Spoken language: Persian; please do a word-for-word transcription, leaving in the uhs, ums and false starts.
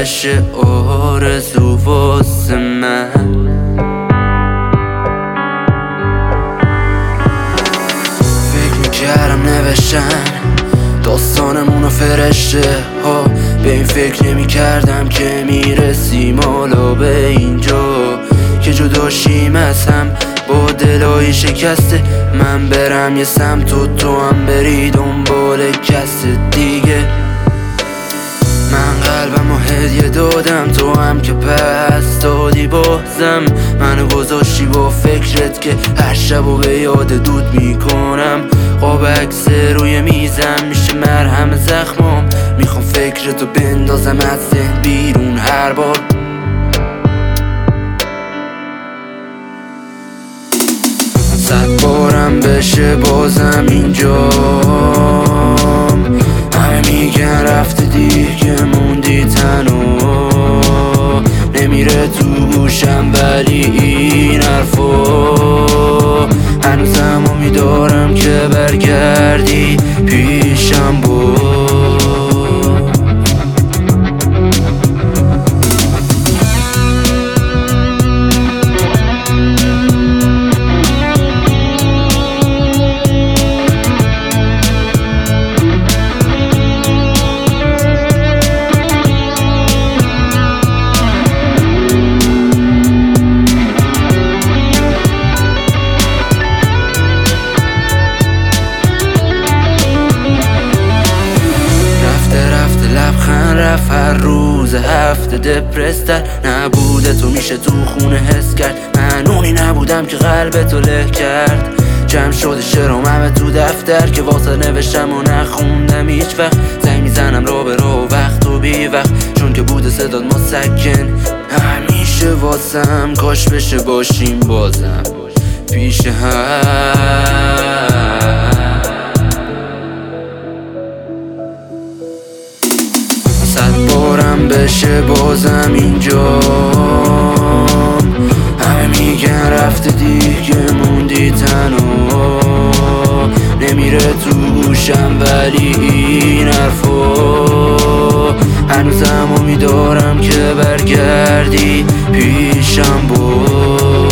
بشه آرزو واسه من. فکر میکردم نوشتن داستانمونو فرشته ها، به این فکر نمی کردم که میرسیم حالا به اینجا که جدا شیم از هم با دلای شکسته. من برم یه سمت و تو هم بری دنبال کس دیگه. من قلبم و هدیه دادم، تو هم که پس دادی بازم. منو گذاشتی با فکرت که هر شب و به یاد دود میکنم. قاب عکس روی میزم میشه مرهم زخمام. میخوام فکرتو بندازم از ذهن بیرون هر بار. صد بارم بشه بازم اینجام. همه میگن رفته دیگه موندی تنها. نمیره تو گوشم ولی این حرفا هنوزم امیدوارم که برگردی پیشم بود. لبخند رفت هر روز هفته دپرستر نبوده تو میشه تو خونه حس کرد. من اونی نبودم که قلب تو له کرد. جمع شده شعرام همه تو دفتر که واسه نوشتم و نخوندم هیچ وقت. زنگ میزنم را به را وقت و بی وقت چون که بوده صداد مسکن همیشه واسم. کاش بشه باشیم بازم پیش هم. صد بارم بشه بازم اینجام. همه میگن رفته دیگه موندی تنها. نمیره تو گوشم ولی این حرفا هنوزم امیدوارم که برگردی پیشم بود.